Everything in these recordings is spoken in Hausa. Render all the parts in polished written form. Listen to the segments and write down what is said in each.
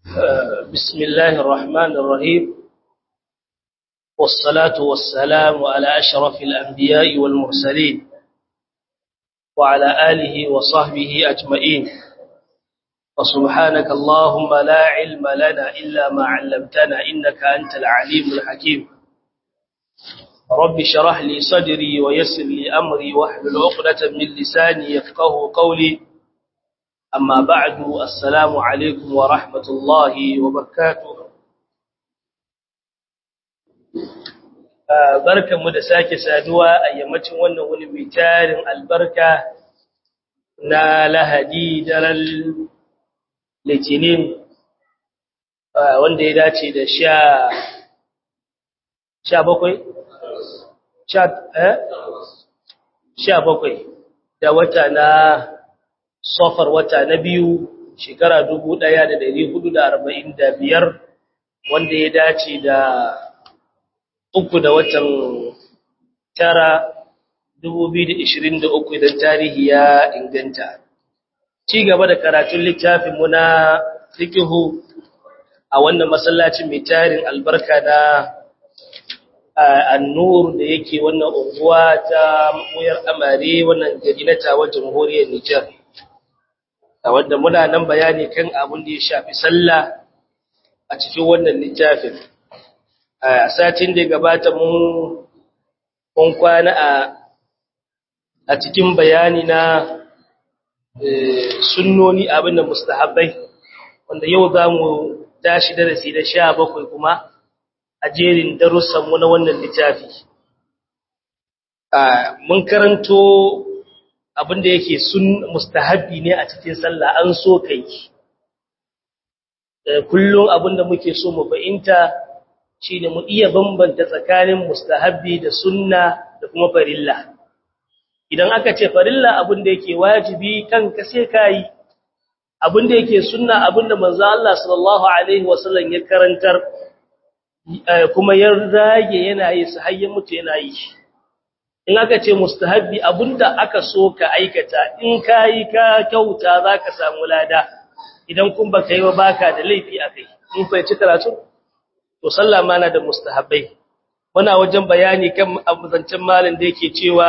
بسم الله الرحمن الرحيم والصلاة والسلام على أشرف الأنبياء والمرسلين وعلى آله وصحبه أجمعين وسبحانك اللهم لا علم لنا إلا ما علمتنا إنك أنت العليم الحكيم رب شرح لي صدري ويسر لي أمري واحلل عقدة من لساني يفقه قولي أما بعد السلام عليكم ورحمة الله وبركاته barkanmu da sake saduwa a yammacin wannan wani mai tarin albarka na Lahadi daren Litinin wanda ya dace da 17 da wata na Safar wata na biyu shekara 1445 wanda ya dace da 3 da watan 9 2023 idan tarihi ya inganta. Ci gaba da karatun littafin mu na fiqhu a wannan masallacin mai tarin albarka na An-Nur da yake wannan unguwa ta Muyar Amare wannan gari na Tawa Jamhuriyar Nijar. Wanda muna nan bayani kan abin da ya shafi sallah a cikin wannan littafin. A satin da gabata mun kwana a cikin bayani na sunnoni abin da mustahabbai wanda yau zamu tashi darasi da 17 kuma a jerin darussan mu na wannan littafi. Mun karanto abinda yake mustahabbi ne a cikin sallah an so kai kullum abinda muke so mu fahimta shine mu iya bambanta tsakanin mustahabbi da sunna da kuma farilla idan aka ce farilla abinda yake wajibi kanka sai kai abinda yake sunna abinda manzo Allah sallallahu alaihi wasallam ya karantar kuma ya rage yana yi sahayyan mutu yana yi in aka ce mustahabbi abinda aka so ka aikata in kai ka kyauta zaka samu lada idan kun baka yi ba baka da laifi akai mun fahimci karatu to sallah ma na da mustahabbai muna wajen bayani kan abuzancin malin da yake cewa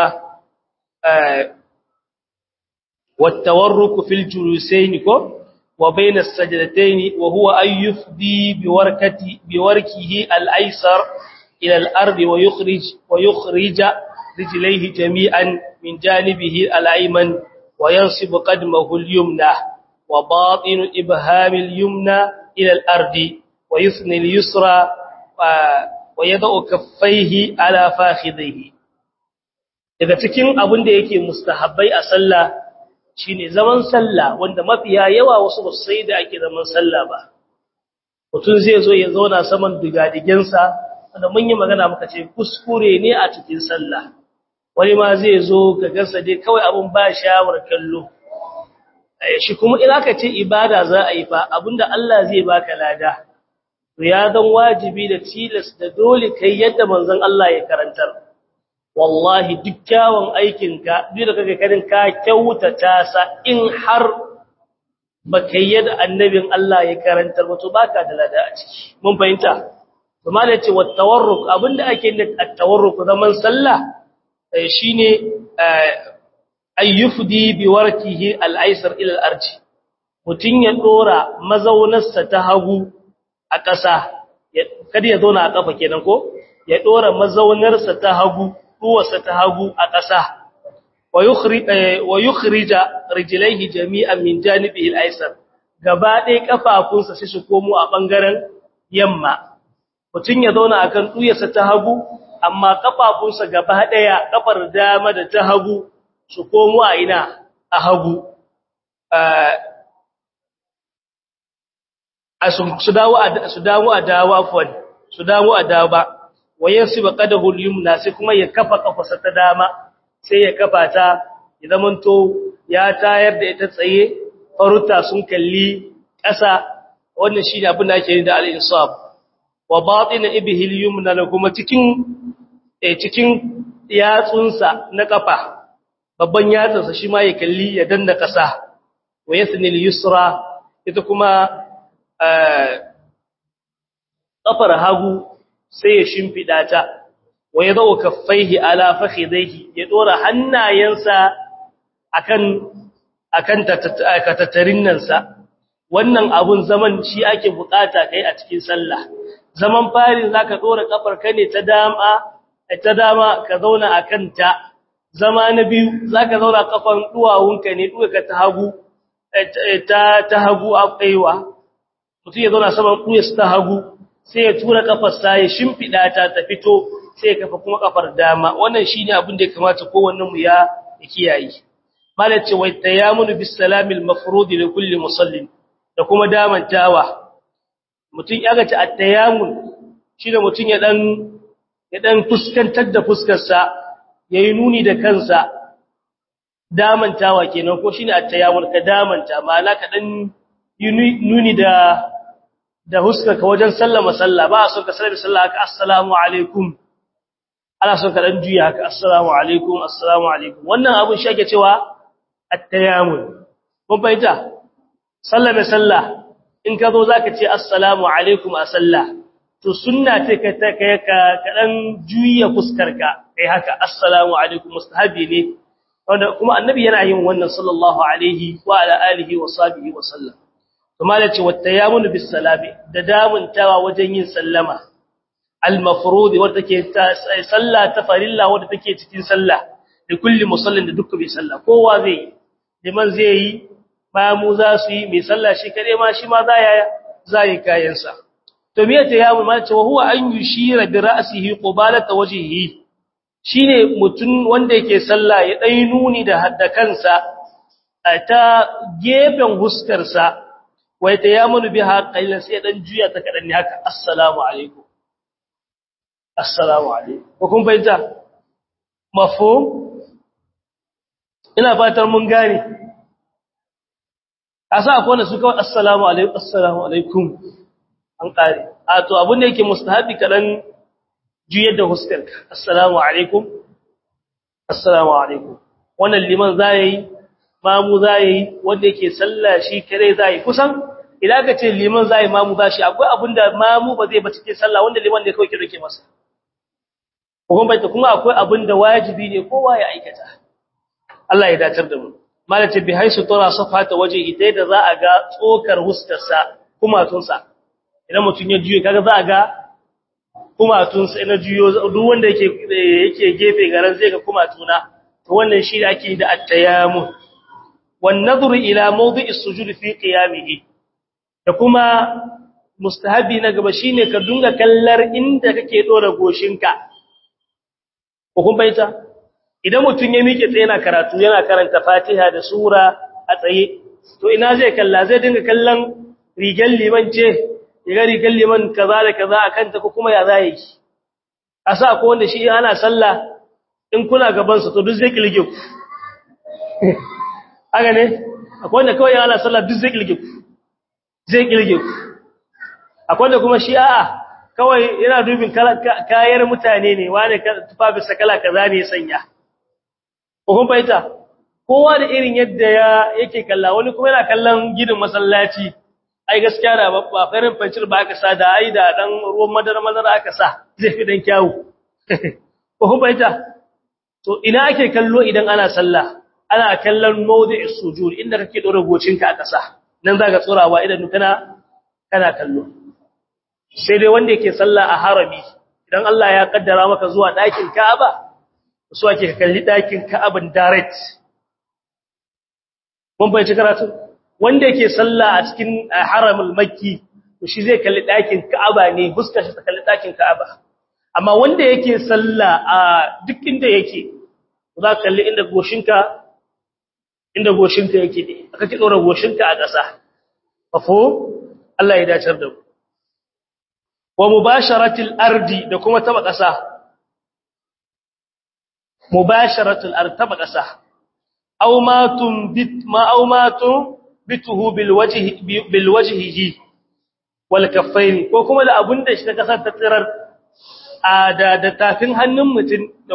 wat tawarruk fil julusayn ko wa bayna as-sajdatayn wa huwa ayyufdi biwarkihi al-aysar ila al-ard wa yukhrija رجليه جميعا من جانبه الأيمن وينصب قدمه اليمنى وباطن إبهام اليمنى إلى الأرض ويثني اليسرى ويضع كفيه على فاخذيه daga cikin abin da yake mustahabbai a sallah shine zaman sallah wanda mafiya yawa wasu ba sai da ake zaman sallah ba mutum zai zo ya zauna saman digadigensa wanda mun yi magana muka ce kuskure ne a cikin sallah wani ma zai zo ka gansa dai kawai abun ba shawar kallo shi kuma in aka ce ibada za a yi fa abinda Allah zai baka lada to ya dan wajibi da tilas da dole kai yadda manzon Allah ya karantar wallahi duk kyawun aikinka duk da kake karin ka kyautata sa in har baka yadda annabin Allah ya karantar ba to baka da lada a ciki mun fahimta kuma da ce wat tawarruk abinda ake da at-tawarruk zaman sallah shine ayyufdi biwarkihi al-aysar ila al-arj mutun ya dora mazaunarsa ta hagu a ƙasa kada ya zauna a kafa kenan ko ya dora mazaunarsa ta hagu uwarsa ta hagu a ƙasa wa yukhrija rijlaihi jami'an min janibihi al-aysar gaba ɗaya kafafunsa sai su komo a bangaren yamma mutun ya zauna akan duyarsa ta hagu amma kafafunsa gaba daya kafar dama da ta hagu su komo a ina a hagu su dawo a dawa wayansu ba qadahul yumna sai kuma ya kafa kafarsa ta dama sai ya kafa ta ya zamanto ya tayar da ita tsaye faruta sun kalli ƙasa wannan shi ne abin da ake yi da al-insaf wa batin ibhil yumna la kuma cikin yatsunsa na kafa babban yatsunsa shi ma ya kalli ya danna kasa wa yasnil yusra ita kuma kafar hagu sai ya shimfida ta wa yadau kaffaihi ala fakhidaihi ya dora hannayensa akan tattarin nan sa wannan abun zaman shi ake bukata kai a cikin sallah zaman farin zaka dora kafar ka ne ta dama ka zauna akan ta zama na biyu zaka zauna kafan duwawunka ne duka ta hagu ta hagu a kaiwa mutum ya zauna saman kuyas ta hagu sai ya tura kafar sa ya shimfida ta fito sai ya kafa kuma kafar dama wannan shine abin da ya kamata kowannen mu ya kiyaye malace wa tayammunu bis salamil mafrud li kulli musallin da kuma damantawa mutum ya ga ta at-tayammun shine mutum ya dan fuskantar da fuskar sa yayi nuni da kansa damantawa kenan ko shine at-tayammun ka damanta ma'ana ka dan nuni da huskarka wajen sallama sallah ba a son ka sallama sallah haka assalamu alaikum ana son ka dan juya haka assalamu alaikum wannan abun shi ake cewa at-tayammun kun fahimta sallama sallah in ka zo zaka ce assalamu alaikum a sallah to sunna ce ka dan juya fuskarka kai haka assalamu alaikum mustahabi ne wanda kuma annabi yana yin wannan sallallahu alaihi wa ala alihi wa sahbihi wa sallam kuma da ce wattayamun bis salami da damuntawa wajen yin sallama al mafrudi wanda take sallah ta farilla wanda take cikin sallah da kulli musallin da dukkan mai sallah kowa zai liman zai yi mamu za su yi mai sallah shi kare ma shi ma za yi kayan sa to me tayamun ma ce wa huwa an yushira bi ra'sihi qubalata wajhihi shine mutun wanda yake sallah ya dai nuni da hadda kansa ta gefen huskar sa wai tayammunu biha qailan sai dan juya ta kadan ne haka assalamu alaikum ko kun bayyana mafhum ina fatar mun gane asa akwai wanda su kawai assalamu alaikum an kare a to abun da yake mustahabi kadan juyar da huskarka assalamu alaikum wannan liman zai mamu zai wanda yake sallah shi kare zai kusan idan ka ce liman zai mamu bashi akwai abinda mamu ba zai ba cikin sallah wanda liman ne kawai ke rike masa kuma akwai abinda wajibi ne kowa ya aikata Allah ya dacar da mu malace bi haisu tura safata waje ita da za a ga tsokar huskarsa kuma tunsa idan mutun ya juye kaga za a ga kuma tunsa ina juyo duk wanda yake gefe garan zai ga kuma tuna to wannan shi da ake da at-tayammum والنظر إلى موضع السجود في قيامه da kuma mustahabi na gaba shine ka dunga kallar inda kake dora goshinka ko kun baita idan mutun ya miƙe tsaye yana karatu yana karanta Fatiha da sura a tsaye to ina zai kalla zai dinga kallon rigan liman ce rigan liman kaza da kaza akan ta ko kuma ya zai yi asa ko wanda shi ana sallah in kuna gaban sa to duk zai kilge ku haka ne akwai wanda kawai yana sallah duk zai kilge ku akwai wanda kuma shi a'a kawai yana dubin kayan mutane ne wani tufafi sakala kaza ne sanya ko kun baita kowa da irin yadda yake kalla wani kuma yana kallon gidan masallaci ai gaskiya da ba farin fancir ba aka sa da ai da dan ruwan madara aka sa zai fi dan kyawu ko kun baita to ina ake kallo idan ana sallah ana kallon mawdi'is sujud inda kake dora gocinka a ƙasa nan zaka tsorawa idan kana kallo sai dai wanda yake sallah a harami idan Allah ya kaddara maka zuwa ɗakin Ka'aba so ake kalli ɗakin Ka'aban direct mun bayyana karatu wanda yake sallah a cikin haramul makki to shi zai kalli ɗakin Ka'aba ne fuskar shi ta kalli ɗakin Ka'aba amma wanda yake sallah a duk inda yake za ka kalli inda goshinka yake ne aka ki dora goshinka a ƙasa fafo Allah ya dace da mu wa mubasharatil ardi da kuma taba ƙasa mubasharatul ardi taba ƙasa aw ma bituhu bil wajhihi wal kaffayn ko kuma da abunda shi ta ƙasar ta tsirar da tafin hannun mutum da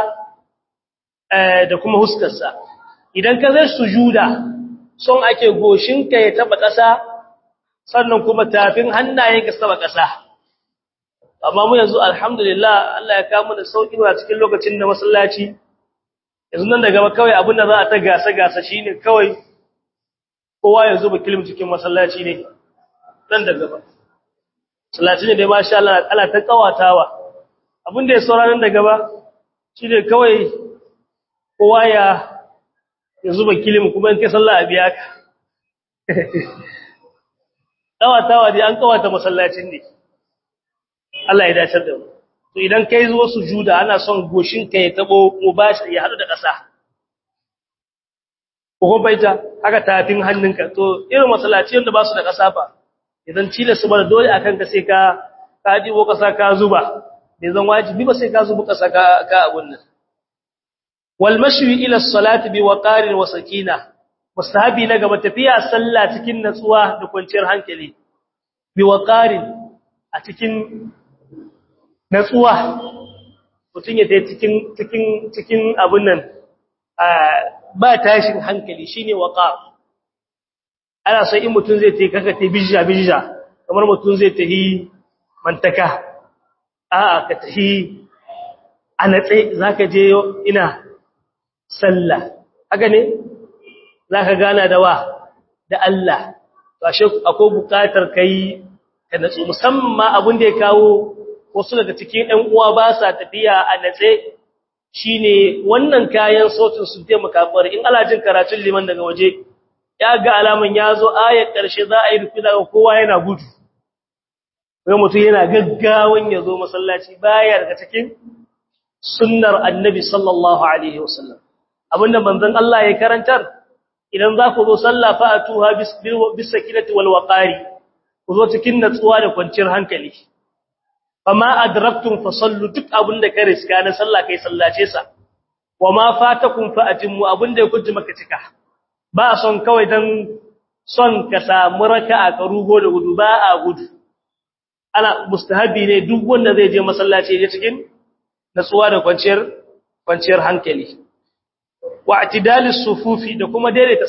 kuma huskarsa idan ka zai sujuda son ake goshinka ya taba ƙasa sannan kuma tafin hannayenka saba ƙasa amma mu yanzu alhamdulillah Allah ya kawo da sauki a cikin lokacin da masallaci yanzu nan daga kawai abin da za a ta gasa shine kawai kowa ya zuba kilim cikin masallaci ne dan daga ba masallaci ne dai masha Allah Allah ta kawatawa abin da ya sauraron daga ba shine kawai kowa ya zuba kilim kuma in kai sallah a biya ka kawatawa dai an kawata masallacin ne Allah ya dace da mu to idan kai zo sujuda ana son goshin ka ya tabo mubashi ya hadu da ƙasa ko baita haka tafin hannunka to irin masallaci wanda ba su da ƙasa fa idan cile su bar dole akan ka sai ka dibo ƙasa ka zuba bai zan wajibi ba sai ka zuba ƙasa ka abun nan wal mashwi ila as-salati bi waqarin wa sakina mustahabi na gaba tafiya sallah cikin natsuwa da kwanciyar hankali bi waqarin a cikin natsuwa mutun ya tafi cikin abun nan ba tashin hankali shine waqar ana so in mutun zai tafi kaka tafi bijja kamar mutun zai tafi mantaka a'a ka tafi anatse zaka je ina sallah haka ne zaka gana da da Allah to ashe akwai bukatar kai ka natsu musamman abin da ya kawo wasu daga cikin ɗan uwa ba sa tafiya a natse shine wannan kayan sautin su taimaka kware in Allah jin karatun liman daga waje ya ga alaman yazo ayar karshe za a yi rufi daga kowa yana gudu sai mutum yana gaggawan yazo masallaci baya daga cikin sunnar annabi sallallahu alaihi wasallam abinda manzon Allah ya karantar idan za ku zo sallah fa atuha bis sakinati wal waqari ku zo cikin natsuwa da kwanciyar hankali fama adraktum fasallu duk abinda ka riska na sallah kai sallace sa wama fatakum fa atimmu abinda ya kunji maka cika ba son kawai dan son ka samu raka'a ka rugo da gudu ba a gudu ana mustahabi ne duk wanda zai je masallaci ya cikin natsuwa da kwanciyar hankali wa i'tidalis sufufi da kuma daidaita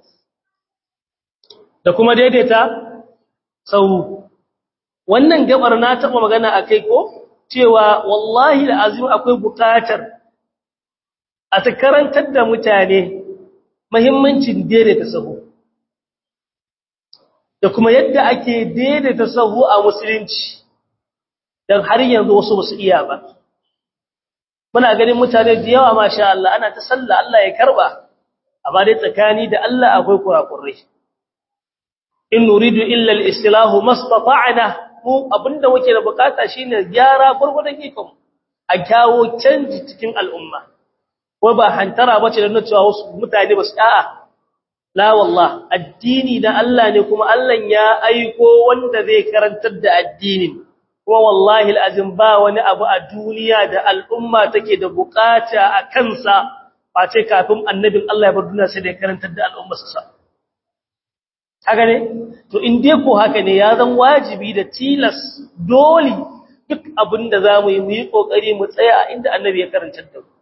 sahu wannan gabar na taba magana akai ko cewa wallahi alazim akwai bukatar a ta karantar da mutane muhimmancin daidaita sahu da kuma yadda ake daidaita sahu a musulunci dan har yanzu wasu basu iya ba muna ganin mutane da yawa masha Allah ana ta sallah Allah ya karba amma dai tsakani da Allah akwai kurakurai in nuridu illa al-islahu mastata'na mu abinda muke da bukata shine gyara gurgurdan ikon a kyawo canji cikin al'umma ko ba hantara bace da cewa wasu mutane ba su a'a la wallah addini da Allah ne kuma Allah ya aiko wanda zai karantar da addinin kuma wallahi alazim ba wani abu a duniya da al'umma take da bukata a kansa face kafin annabin Allah ya bar duniya sai da karantar da al'umma sa haka ne to in dai ko haka ne ya zan wajibi da tilas dole duk abin da zamu yi mu yi kokari mu tsaya inda annabi ya karantar da mu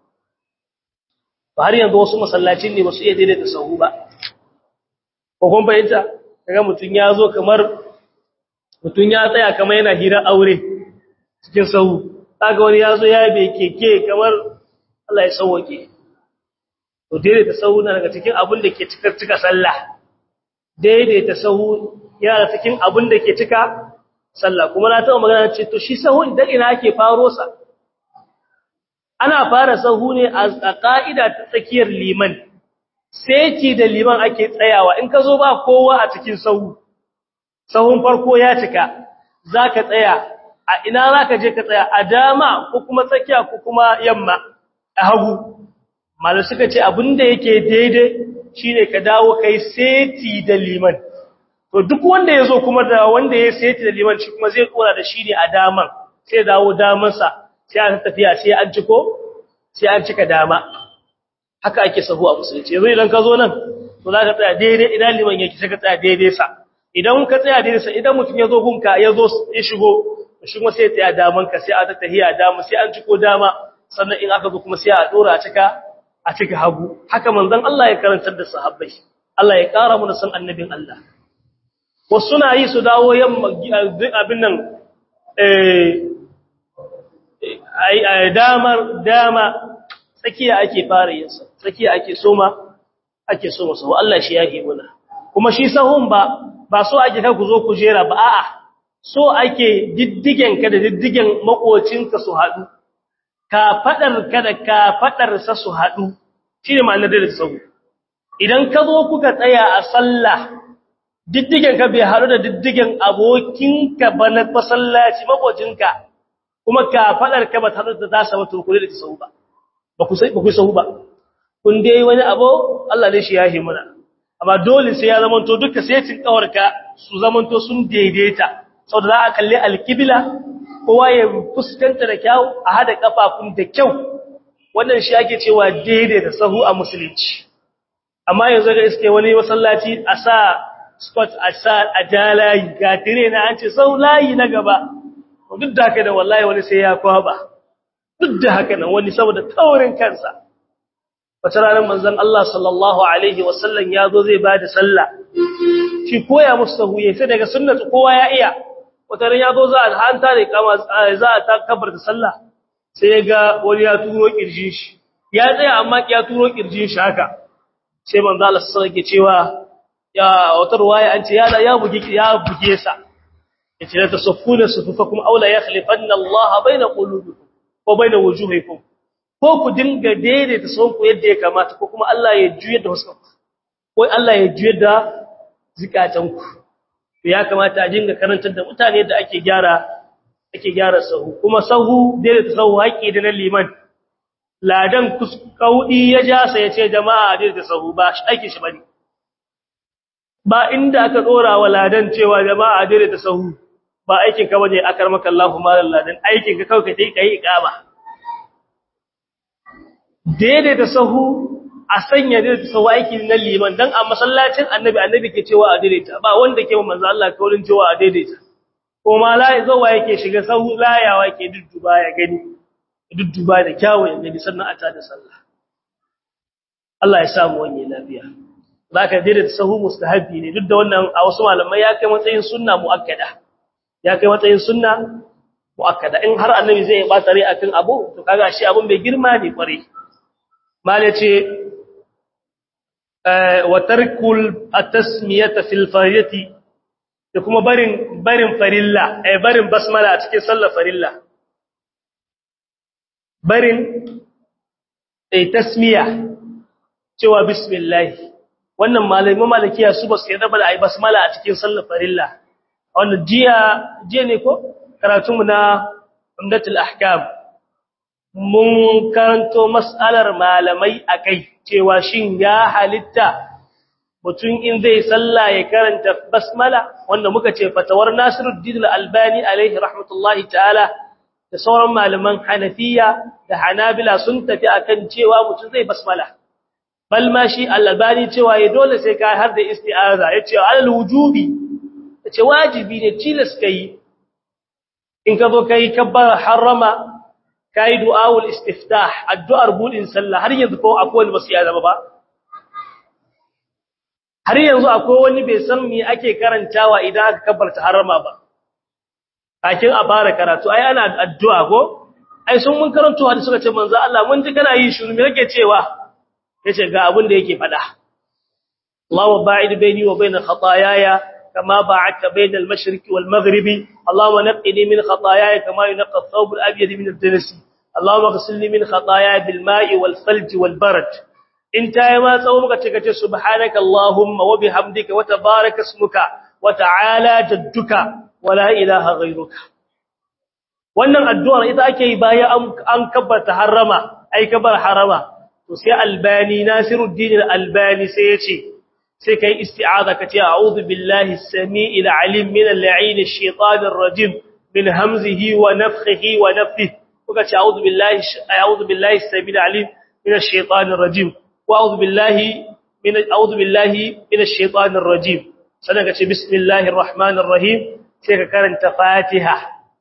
ba har yanzu wasu masallacin ne ba su iya daidaita sahu ba ko kun bayyana kaga mutun ya zo kamar mutun ya tsaya kamar yana hira aure cikin sahu kaga wani ya zo ya be keke kamar Allah ya sauke to daidaita sahu na daga cikin abin da ke cika sallah daidaita sahu yana cikin abin da ke cika sallah kuma na taɓa magana ce to shi sahun da ina ake faro sa ana fara sahu ne a ka'ida ta tsakiyar liman sai da liman ake tsayawa in ka zo ba kowa a cikin sahu sahun farko ya cika zaka tsaya a ina zaka je ka tsaya a dama ko kuma tsakiya ko kuma yamma a hagu malai suka ce abinda yake daidai shine ka dawo kai seti da liman to duk wanda yazo kuma da wanda ya seti da liman shi kuma zai kora da shi ne a daman sai dawo damansa sai an tafiya sai an cika dama haka ake sahu a musulunci yanzu idan ka zo nan to za ka tsaya daidai idan liman yake sai ka tsaya daidai sa idan ka tsaya daidai sa idan mutum ya zo gunka ya shigo shi kuma sai ya tsaya daman ka sai a tahiya dama sai an ciko dama sannan in aka zo kuma sai a dora a cika hagu haka manzon Allah ya karantar da sahabbai Allah ya kara mu da san annabin Allah wasu suna yi su dawo yamma abin nan dama tsakiya ake fara yinsa tsakiya ake soma sahu Allah shi yake muna kuma shi sahun ba so ake ka ku zo ku jera ba a'a so ake diddigen ka da diddigen makocinka su hadu ka da ka fadar sa su hadu shine ma'anar da sahu idan ka zo kuka tsaya a sallah diddigen ka bai haɗu da diddigen abokinka ba na masallaci makocinka kuma ka fadar ka ba ta da ta samu turkuri da sahu ba ku sahu ba kun dai wani abu Allah ne shi ya yi muna amma dole sai ya zamanto duka setin kawarka su zamanto sun daidaita saboda za a kalli alkibla kowa ya fuskanta da kyau a hada kafafun da kyau wannan shi ake cewa daidaita sahu a musulunci amma yanzu ga iske wani masallaci a sa spot a jalayi ga tire na an ce sau layi na gaba duk da haka da wallahi wani sai ya kwaba duk da haka nan wani saboda taurin kansa wata ranar manzon Allah sallallahu alaihi wasallam ya zo zai bada sallah shi koya musu sahu yayin sai daga sunnatu kowa ya iya wata ran ya zo za a hanta da kama za a kabbarta sallah sai ya ga wani ya turo kirjin shi ya tsaya amma ya turo kirjin shi haka sai manzo Allah sallallahu alaihi wasallam cewa ya wata ruwaya an ce ya buge sa yace la tasaffuna sufufakum aw la yakhlifanna Allah baina qulubikum wa baina wujuhikum ko ku dinga daidaita sonku yadda ya kamata ko kuma Allah ya juye da wasu ko Allah ya juye da zikatanku to ya kamata a dinga karantar da mutane da ake gyara sahu kuma sahu daidaita sahu haƙi da na liman ladan kaudi ya ja sai ya ce jama'a daidaita sahu ba shi ake shi bane ba inda aka dora wa ladan cewa jama'a daidaita sahu ba aikin ka bane akar maka Allahu malal ladan aikin ka kawai kai iqama daidaita sahu a sanya daidaita sahu aiki na liman dan a masallacin annabi ke cewa a daidaita ba wanda ke manzo Allah kaulin cewa a daidaita ko ma la zuwa yake shiga sahu layawa yake dudduba da kyawu ya gani sannan a tada sallah Allah ya samu wani lafiya zaka daidaita sahu mustahabi ne duk da wannan a wasu malamai ya kai matsayin sunna muakkada in har annabi zai ba tare akan abu to kaga shi abun bai girma ne kware mala ce wa tarkul at-tasmiyata fil fariyati da kuma barin farilla barin basmala a cikin sallar farilla barin tasmiya cewa bismillah wannan malamin malikiya su ba su yarda ba da ai basmala a cikin sallar farilla wannan jiya ne ko karatunmu na umdatul ahkam mun karanto mas'alar malamai akai cewa shin ya halitta mutum in zai salla ya karanta basmala wanda muka ce fatawar Nasiruddin Al-Albani alaihi rahmatullahi ta'ala da sauran malaman Hanafiya da Hanabila sun tafi akan cewa mutum zai basmala bal ma shi Al-Albani cewa ya dole sai ka har da isti'aza yace alal wujubi yace wajibi ne tilas kai in ka zo kai kabbar harama kai du'aul istiftah addu'ar budin sallah har yanzu ko akwai wani basu ya zama ba har yanzu akwai wani bai san me ake karantawa idan aka kabbarta harama ba kakin a fara karatu ai ana addu'a ko ai sun mun karanto hadisi suka ce manzo Allah mun ji kana yi shiru me kake cewa yace ga abin da yake fada Allahu ba'id baini wa bain khataayaya kama ba'adta bain al-mashriqi wal maghribi Allahumma naqqini min khataayaya kama yunqqa ath-thawb al-abyad min ad-danas Allahumma ghsilni min khataayaya bil ma'i wal thalj wal barad inta yama tsawo muka ce kace subhanaka Allahumma wa bihamdika wa tabaraka ismuka wa ta'ala jadduka wa la ilaha ghayruka wannan addu'ar ita ake yi bayan an kabbarta harama ai kabbar harama to sai Albani Nasiruddin Al-Albani sai yace sai kai isti'aza kace a'udhu billahi as-sami'il 'alim min al-la'in ash-shaytanir rajim min hamzihi wa nafthihi wa nafthihi kuka ce a'udhu billahi as-sami'il 'alim min ash-shaytanir rajim wa a'udhu billahi min ash-shaytanir rajim sannan kace bismillahir rahmanir rahim sai ka karanta Fatiha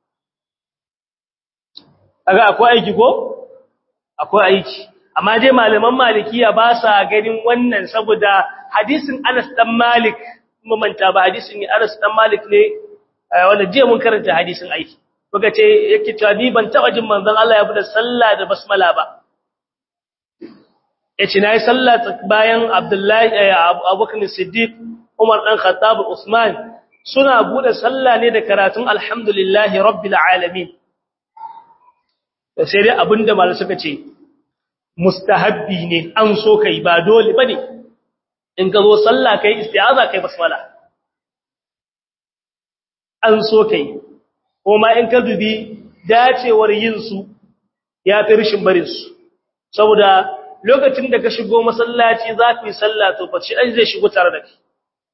aga akwai aiki ko akwai aiki amma dai malaman malikiya ba sa ganin wannan saboda hadisin Anas dan Malik kuma manta ba hadisin ne Anas dan Malik ne wanda jiya mun karanta hadisin aiki kuka ce yake cewa ni ban taba jin manzon Allah ya bude sallah da basmala ba yace nayi sallah bayan Abdullahi Abubakar Siddiq Umar dan Khattab Usman suna bude sallah ne da karatun alhamdulillahi rabbil alamin sai dai abinda malai suka ce mustahabbi ne an so kai ba dole bane in ka zo sallah kai isti'aza kai basmala an so kai kuma in ka dubi dacewar yin su ya fi rishin barin su saboda lokacin da ka shigo masallaci za ka yi sallah to fa shi zai shigo tare da kai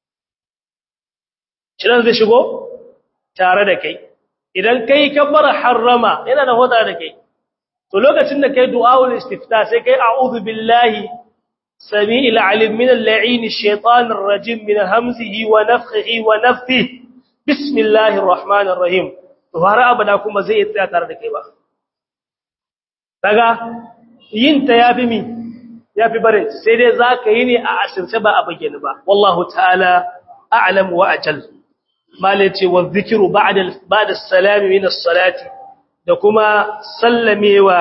shi zai shigo tare da kai idan kai kabbar harrama yana da hoda da kai to lokacin da kai du'aul istifta sai kai a'udhu billahi sami'il alim min al-la'in ash-shaytanir rajim min hamzihi wa nafthihi wa nafthihi bismillahir rahmanir rahim to har abada kuma zai tsaya tare da kai ba kaga yin ta yafi barin sai dai zaka yi ne a asirce ba a bayyana ba wallahu ta'ala a'lam wa ajal malaci wa dhikru ba'da as-salam min as-salati da kuma sallamewa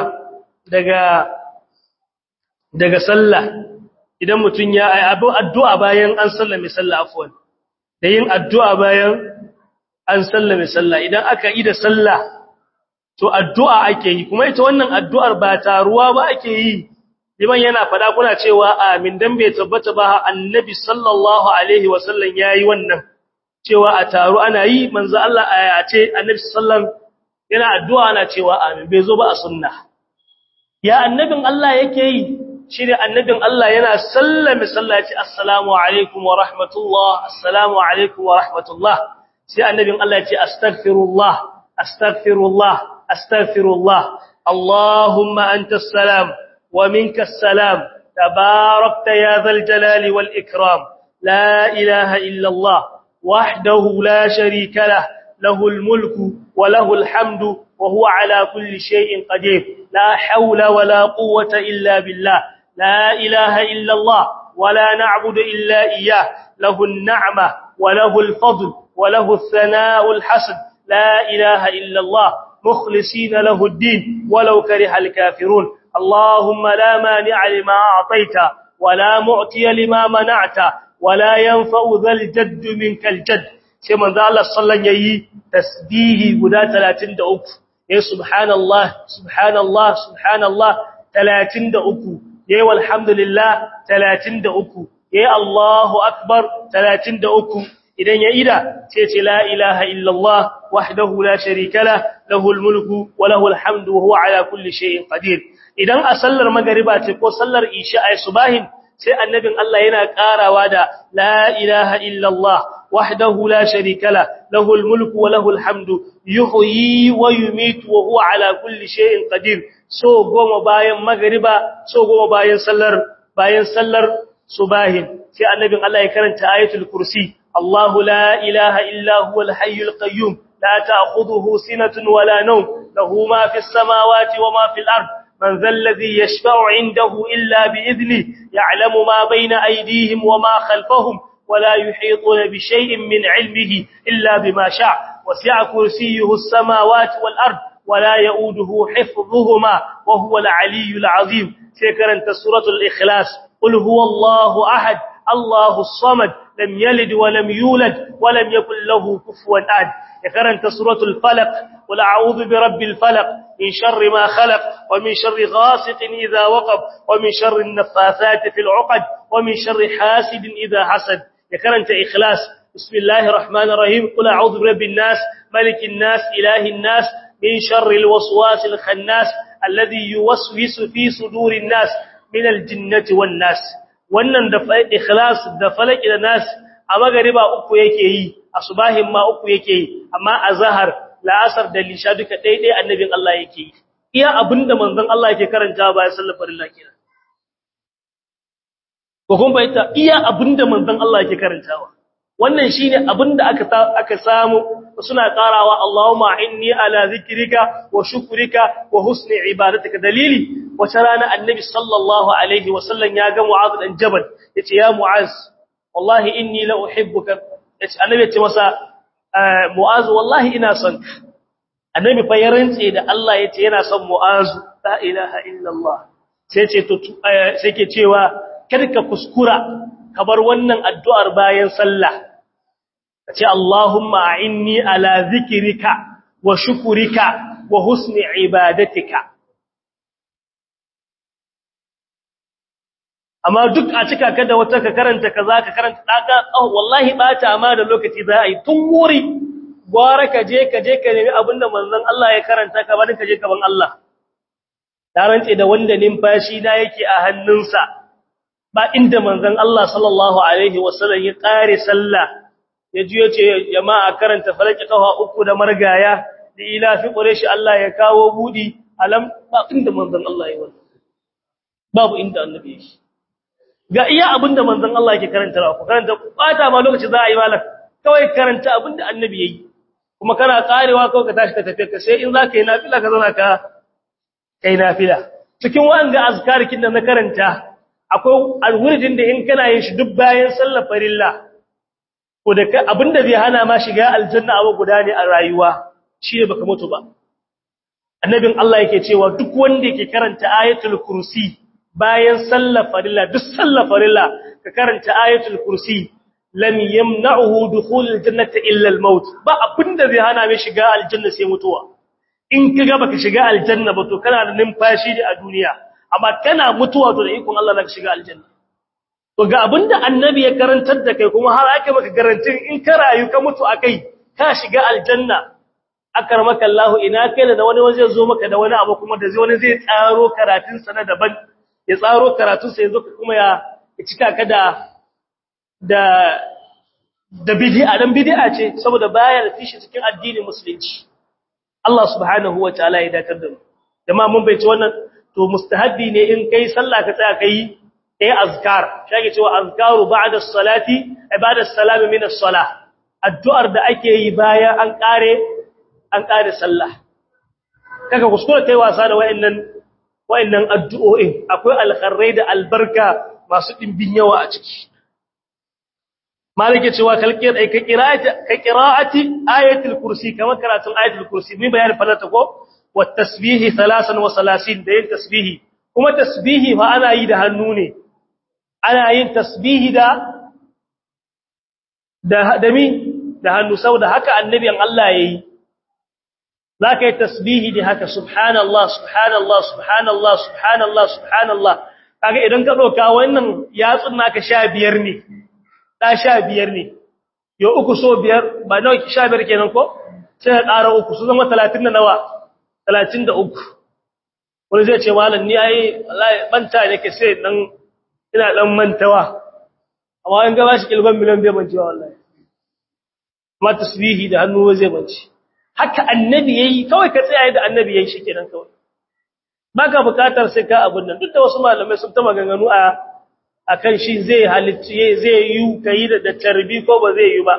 daga sallah idan mutun ya yi addu'a bayan an sallame sallah afwan da yin addu'a bayan an sallame sallah idan aka yi da sallah to addu'a ake yi kuma ita wannan addu'ar ba taruwa ba ake yi liman yana fada kuna cewa amin dan bai tabbata ba annabi sallallahu alaihi wasallam yayi wannan cewa a taru ana yi manzo Allah ya ce annabi sallallahu yana addu'a ana cewa amin bai zo ba a sunna ya annabin Allah yake yi shi ne annabin Allah yana sallame sallaci assalamu alaikum wa rahmatullah assalamu alaikum wa rahmatullah sai annabin Allah ya ce astaghfirullah astaghfirullah astaghfirullah Allahumma antas salam wa minkas salam tabarakta ya dhal jalali wal ikram la ilaha illa Allah wahdahu la sharika lah lahul mulku wa lahul hamdu wa huwa ala kulli shay'in qadir la hawla wa la quwwata illa billah la ilaha illa Allah wa la na'budu illa iyyah lahun ni'ma wa lahul fadl وله الثناء الحسن لا إله إلا الله مخلصين له الدين ولو كره الكافرون اللهم لا مانع لما أعطيت ولا معطي لما منعت ولا ينفع ذا الجد منك الجد كما قال صلى الله عليه تسبيه غدا 33 يا سبحان الله سبحان الله سبحان الله 33 يا والحمد لله 33 يا الله أكبر 33 idan ya ida sai ce la ilaha illallah wahdahu la sharika lah lahul mulku wa lahul hamdu wa huwa ala kulli shay'in qadir idan a sallar magriba ce ko sallar isha ay subahin sai annabin Allah yana karawa da la ilaha illallah wahdahu la sharika lah lahul mulku wa lahul hamdu yuhyi wa yumitu wa huwa ala kulli shay'in qadir so goma bayan magriba so goma bayan sallar subahin sai annabin Allah ya karanta ayatul kursi الله لا إله إلا هو الحي القيوم لا تأخذه سنة ولا نوم له ما في السماوات وما في الأرض من ذا الذي يشفع عنده إلا بإذنه يعلم ما بين أيديهم وما خلفهم ولا يحيطون بشيء من علمه إلا بما شاء وسع كرسيه السماوات والأرض ولا يؤوده حفظهما وهو العلي العظيم سيكرنت سورة الإخلاص قل هو الله أحد الله الصمد لم يلد ولم يولد ولم يكن له كفوا أحد يقرأ سورة الفلق قل أعوذ برب الفلق من شر ما خلق ومن شر غاسق إذا وقب ومن شر النفاثات في العقد ومن شر حاسد إذا حسد يقرأ إخلاص بسم الله الرحمن الرحيم قل أعوذ برب الناس ملك الناس إله الناس من شر الوسواس الخناس الذي يوسوس في صدور الناس من الجنة والناس wannan da ikhlas da falaki da nas a magariba uku yake yi a subahin ma uku yake yi amma a zahar la'asar da lisha duka daidai annabin Allah yake yi iya abinda manzon Allah yake karanta bayan sallar farilla kenan ko kun bayyana iya abinda manzon Allah yake karantawa wannan shine abinda aka samu suna karawa Allahumma inni ala zikrika wa shukrika wa husni ibadatika dalili wata rana annabi sallallahu alaihi wasallam ya ga Mu'adh dan Jabal yace ya Mu'adh wallahi inni la uhibbuka yace annabi ya ce masa Mu'az wallahi ina son annabi fa ya rantse da Allah yace yana son Mu'az la ilaha illallah sai ce to sai ke cewa kada ka kuskura ka bar wannan addu'ar bayan sallah kace Allahumma a'inni ala zikrika wa shukrika wa husni ibadatika amma duk a cika ka da wata ka karanta kaza ka karanta daka wallahi bata amma da lokaci za a yi tun wuri gwara ka je ka nemi abinda manzon Allah ya karanta ka bari ka je gaban Allah da rance da wanda numfashi da yake a hannunsa ba inda manzon Allah sallallahu alaihi wasallam ya kare sallah ya ji yace jama'a karanta falaki kafa uku da margaya da ila fi quraishi Allah ya kawo budi alam ba inda manzon Allah ya wannan babu inda annabi yake ga iya abinda manzon Allah yake karanta ku karanta bata ma lokaci za a yi malam kawai karanta abinda annabi yayi kuma kana karewa kawai ka tashi ka tafi ka sai in zaka yi nafila ka zauna ka kai nafila cikin wanga azkarikin da na karanta akwai alwuridin da in kana yin shi duk bayan sallar farilla ko da abinda zai hana ma shiga aljanna abu guda ne a rayuwa shi ne baka mutu ba annabin Allah yake cewa duk wanda yake karanta ayatul kursi bayan sallar farilla duk sallar farilla ka karanta ayatul kursi lam yamna'uhu dukhulul jannati illa al-maut ba abinda zai hana mai shiga aljanna sai mutuwa in kaga baka shiga aljanna ba to kana da numfashi ne a duniya amma kana mutuwa to da ikon Allah zaka shiga aljanna to ga abinda annabi ya karantar da kai kuma har ake maka garantin in ka rayu ka mutu akai ka shiga aljanna akramaka Allah ina kai da wani waje zo maka da wani abu kuma da wani zai tsaro karatun sa na daban ya tsaro karatun sa yanzu kuma ya cika ka da bid'a dan bid'a ce saboda baya da fishi cikin addinin musulunci Allah subhanahu wataala ya dakar da mu jama'a mun bai ci wannan to mustahabbi ne in kai sallah ka tsaya kai azkar shage cewa azkaru ba'da as-salati ibada as-salam min as-salah addu'ar da ake yi bayan an kare sallah kaga kuskure kai wasa da wayannan addu'o'in akwai alkharrai da albarka masu dimbin yawa a ciki malike cewa kalkiyar ai ka qira'ati ayatul kursi kamar karatun ayatul kursi mun bayani falata ko wa tasbihi 33 da yin tasbihi kuma tasbihi fa ana yi da hannu ne ana yin tasbihi da hannu saboda haka annabin Allah yayi zaka yi tasbihi da haka subhanallah subhanallah subhanallah subhanallah subhanallah kaga idan ka doka wannan yatsun naka 15 ne da 15 ne yo uku so biyar ba nawa 15 kenan ko sai ka ƙara uku su zama 30 da nawa 33 wani zai ce malam ni ai wallahi manta nake sai dan ina dan mantawa amma in ga bashi kilban miliyan bai mancewa wallahi ma tasbihi da hannu zai mance haka annabi yayi kawai ka tsaya da annabi yayi shikenan kawai baka bukatar sai ka abun nan duk da wasu malamai sun ta maganganu akan shi zai halitta zai yi kai da tarbi ko ba zai yi ba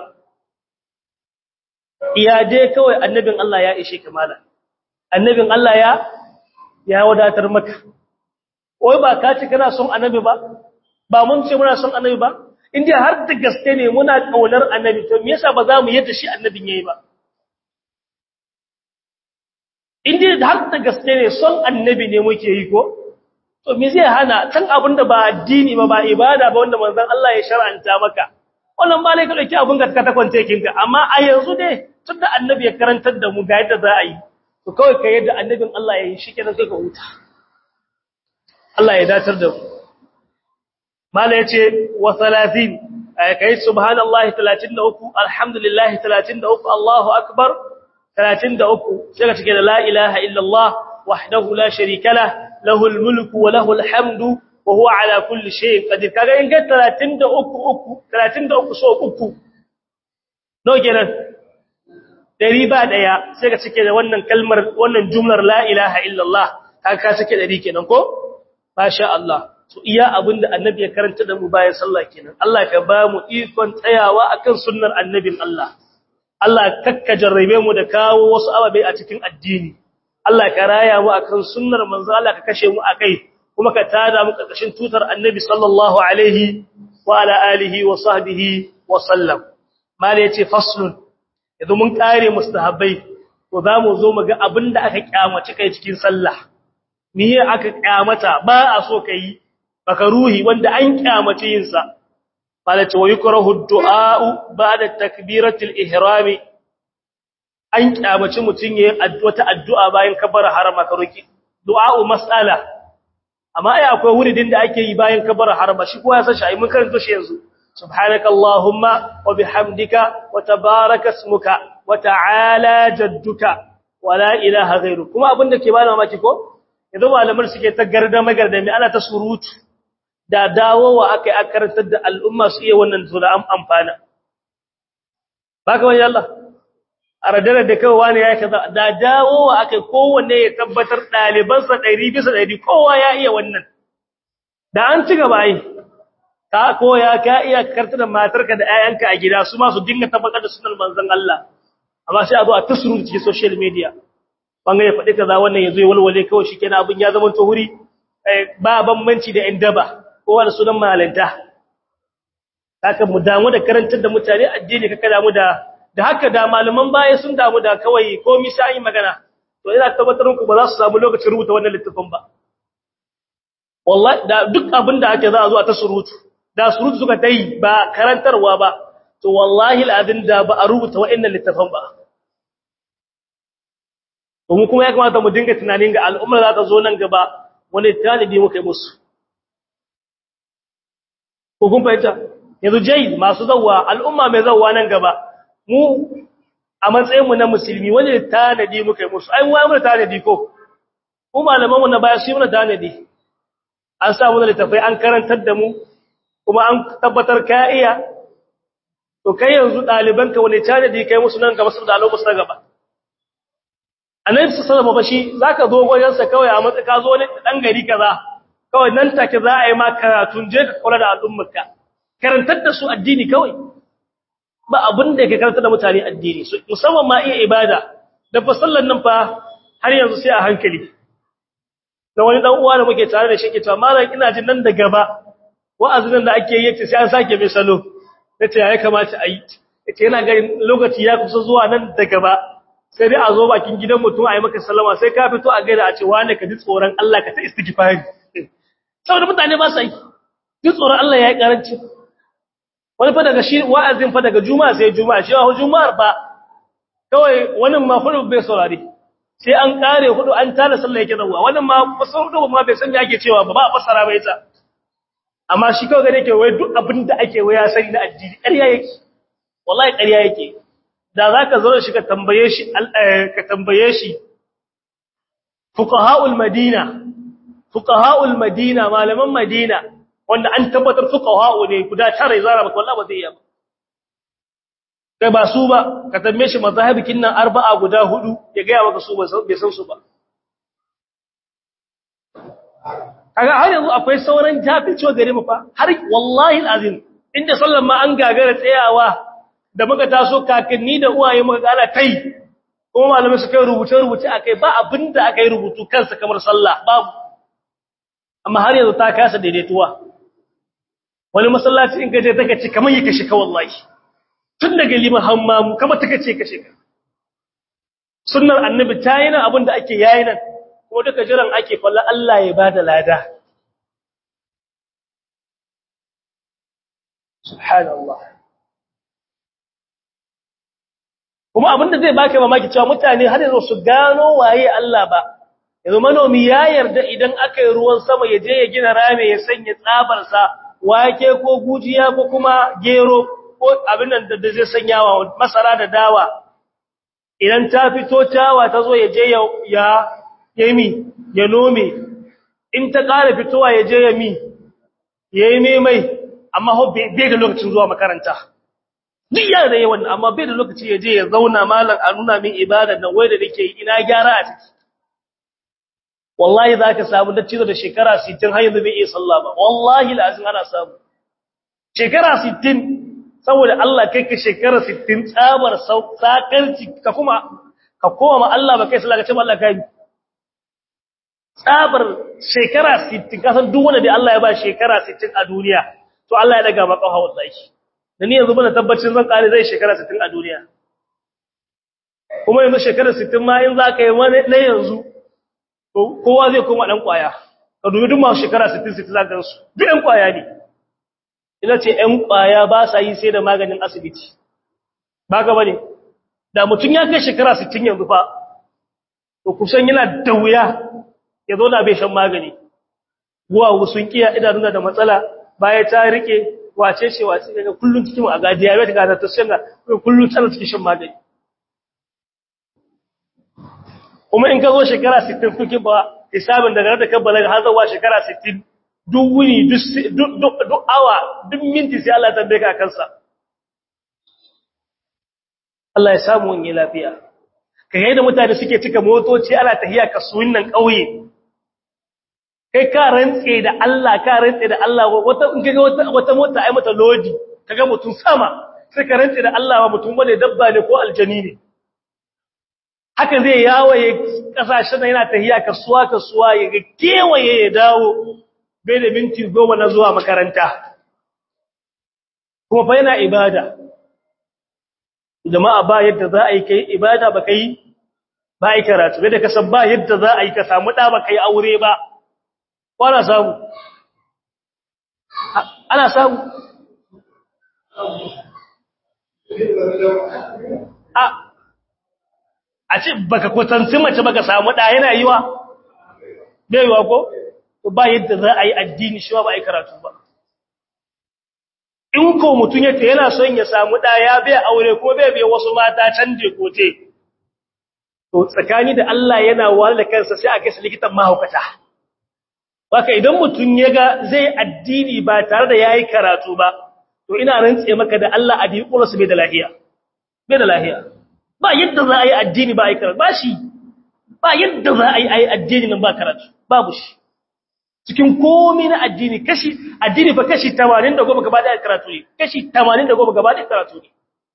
iya dai kawai annabin Allah ya ishe kamala annabin Allah ya wadatar maka wai ba ka ci kana son annabi ba mun ce muna son annabi ba inda har da gaske ne muna kaunar annabi to me yasa ba za mu yadda shi annabin yayi ba inda har da gaske ne son annabi ne muke yi ko to me zai hana can abinda ba addini ba ibada ba wanda manzon Allah ya shar'anta maka wannan ba lai ka dauki abin ka ta kwance kinka amma a yanzu dai tunda annabi ya karantar da mu ga yadda za a yi to kawai ka yadda annabin Allah ya yi shikenan sai ka huta Allah ya datar da mu mala yace wa 30 kai subhanallahi 33 alhamdulillahi 33 Allahu akbar 33 sai ka cike da la ilaha illallah wahdahu la sharika lah lahul mulku wa lahul hamdu wa huwa ala kulli shay'in qadir kaga in ga 33 so uku no kenan dari ba daya sai ka cike da wannan kalmar wannan jumlar la ilaha illallah kaga ka cike dari kenan ko masha Allah to iya abinda annabi ya karanta da mu bayan sallah kenan Allah ka ba mu ikon tsayawa akan sunnar annabin Allah Allah kakka jarrabe mu da kawo wasu ababe a cikin addini Allah ka raya mu akan sunnar manzo Allah ka kashe mu akai kuma ka tada mu karkashin tutar annabi sallallahu alaihi wa ala alihi wa sahbihi wa sallam mala yace faslun yanzu mun kare mustahabbai to zamu zo mu ga abinda aka kyamaci kai cikin sallah miye aka kyamata ba a so kai makaruhi wanda an kyamace yin sa mala ce wa yukrahu du'a ba'da takbiratul ihram an kyamaci mutun yayin wata addu'a bayan kabbara harama ka roki du'a mas'ala amma ai akwai wuridin da ake yi bayan kabbara harama shi kowa ya san shi ai mun karanto shi yanzu subhanakallahumma wa bihamdika wa tabaraka ismuka wa ta'ala jadduka wa la ilaha ghayruk kuma abinda ke bani mamaki ko yanzu malamar suke ta gardama ana ta surutu da dawowa akai akarantar da al'umma su iya wannan zuwa amfana baka wani Allah aradara da kai wani yayi kaza da dawowa akai kowanne ya tabbatar dalibansa 100% kowa ya iya wannan da an ci gaba ai ka koya ka iya karta da matarka da ayyanka a gida su ma su dinga tabbatar da sunan manzon Allah amma sai a zo a tasuru cikin social media banga ya faɗi kaza wannan yazo ya walwale kawai shikenan abin ya zama tuhuri ba bambanci da indaba kowa da sunan malanta haka mu damu da karantar da mutane addini kaka damu da haka da malaman baya sun damu da kawai komai sai yi magana to ina tabbatar muku ba za su samu lokacin rubuta wannan littafin ba wallahi da duk abin da ake za a zo a ta surutu da surutu suka dai ba karantarwa ba to wallahi al'adin da ba a rubuta wa'annan littafin ba to mu kuma ya kamata mu dinga tunanin ga al'umma za ta zo nan gaba wani talibi muka yi musu ko kun fahimta yanzu jai masu zawwa al'umma mai zawwa nan gaba mu a matsayin mu na musulmi wani tanadi muka yi musu ai mu mu tanadi ko mu malaman mu na baya su mu tanadi an samu da littafai an karantar da mu kuma an tabbatar ka iya to kai yanzu dalibanka wani tanadi kai musu nan gaba su da al'umma su gaba annabi sallallahu alaihi wasallam zaka zo goyen sa kawai a matsayin ka zo ne dan gari kaza kawai nan take za a yi ma karatun je ka kula da al'ummarka karantar da su addini kawai ba abin da yake karantar da mutane addini musamman ma iya ibada da fa sallan nan fa har yanzu sai a hankali da wani dan uwa da muke tare da shi ke cewa mallan ina jin nan da gaba wa'azin da ake yi yace sai an sake mai salo nace ya kamata a yi yace yana ga lokaci ya kusa zuwa nan da gaba sai dai a zo bakin gidan mutum a yi maka sallama sai ka fito a gaida a ce wane ka ji tsoron Allah ka ta istighfari saboda mutane ba sai ji tsoron Allah ya yi karanci wani fa daga shi wa'azin fa daga juma'a sai juma'a shi wa juma'ar ba kawai wani ma hudu bai saurare sai an kare hudu an tada sallah yake zawa wani ma fasar hudu ma bai san me ake cewa ba a fasara ba ita amma shi kawai gane ke wai duk abin da ake waya sani na addini ƙarya yake wallahi ƙarya yake da zaka zo shi ka tambaye shi fuqaha'ul madina malaman madina wanda an tabbatar fuqaha'u ne guda tare zara maka wallahi ba zai iya ba kai ba su ba ka tambaye shi mazhabikin nan arba'a guda hudu ya ga maka su bai san su ba kaga har yanzu akwai sauran jafircewa gare mu fa har wallahi alazim inda sallan ma an gagara tsayawa da muka taso kakanni da uwaye muka gana kai kuma malamai suka yi rubuce akai ba abinda aka yi rubutu kansa kamar sallah babu amma har yanzu ta kasa daidaituwa wani masallaci in gaje take ci kamar yake shi ka wallahi tun daga liman hammamu kamar take ce ka shika sunnar annabi ta yi nan abinda ake yayi nan kuma duka jiran ake falla Allah ya bada lada subhanallah kuma abinda zai baka mamaki cewa mutane har yanzu su gano waye Allah ba yanzu manomi ya yarda idan aka yi ruwan sama ya je ya gina rame ya sanya tsabar sa wake ko gujiya ko kuma gero ko abin nan da zai sanya wa masara da dawa idan ta fito tawa ta zo ya je ya nome in ta ƙara fitowa ya je ya yi mai amma bai da lokacin zuwa makaranta duk yana da yawan amma bai da lokaci ya je ya zauna malam a nuna min ibada nan wai da nake ina gyara a ciki wallahi zaka samu da cizo da shekara 60 har yanzu bai iya sallah ba wallahi lazim ana samu shekara 60 saboda Allah kai ka shekara 60 tsabar sakarci ka koma ma Allah ba kai sallah ka ce Allah kai tsabar shekara 60 kasan duk wanda da Allah ya ba shekara 60 a duniya to Allah ya daga maka wallahi da ni yanzu bana tabbacin zan kare zai shekara 60 a duniya kuma yanzu shekara 60 ma in za ka yi na yanzu to kowa zai koma dan kwaya ka dubi duk masu shekara 60 za ka gansu duk ɗan kwaya ne ina ce ɗan kwaya ba sa yi sai da maganin asibiti ba ka bane da mutum ya kai shekara 60 yanzu fa to kusan yana da wuya ya zo na bai shan magani guwa sun kiya idanuna da matsala baya ta rike wace daga kullun cikin a ga diabetes ga ta sanga kullun tana cikin shan magani kuma in ka zo shekara 60 kuke ba hisabin daga da kabbala har zuwa shekara 60 duk wuni duk awa duk minti sai Allah tambaye ka kansa Allah ya samu wani lafiya kai yadda mutane suke cika motoci ana tahiya kasuwin nan kauye kai ka rantse da Allah wata in kaga wata mota ai mata lodi kaga mutum sama sai ka rantse da Allah wa mutum bane dabba ne ko aljani ne haka zai yawaye kasashen yana tahiya kasuwa ya ga kewaye ya dawo bai da minti 10 na zuwa makaranta kuma fa yana ibada jama'a ba yadda za a yi kai ibada ba kai ba yi karatu bai da kasan ba yadda za a yi ka samu da ba kai aure ba ana samu a ce baka kwatanci mace baka samu da yana yiwa bai yiwa ko ba yadda za a yi addini shi ba a yi karatu ba in ko mutum yake yana son ya samu da ya bai aure ko bai wasu mata canje kote to tsakani da Allah yana wala kansa sai a kai su likitan mahaukata baka idan mutum ya ga zai addini ba tare da yayi karatu ba to ina rantse maka da Allah addini kullu bai da lahiya ba yadda za a yi addini ba ai karatu ba yadda za a yi addini nan ba karatu babu shi cikin komai na addini addini fa kashi 80 da goma gaba da karatu ne kashi 80 da goma gaba da karatu ne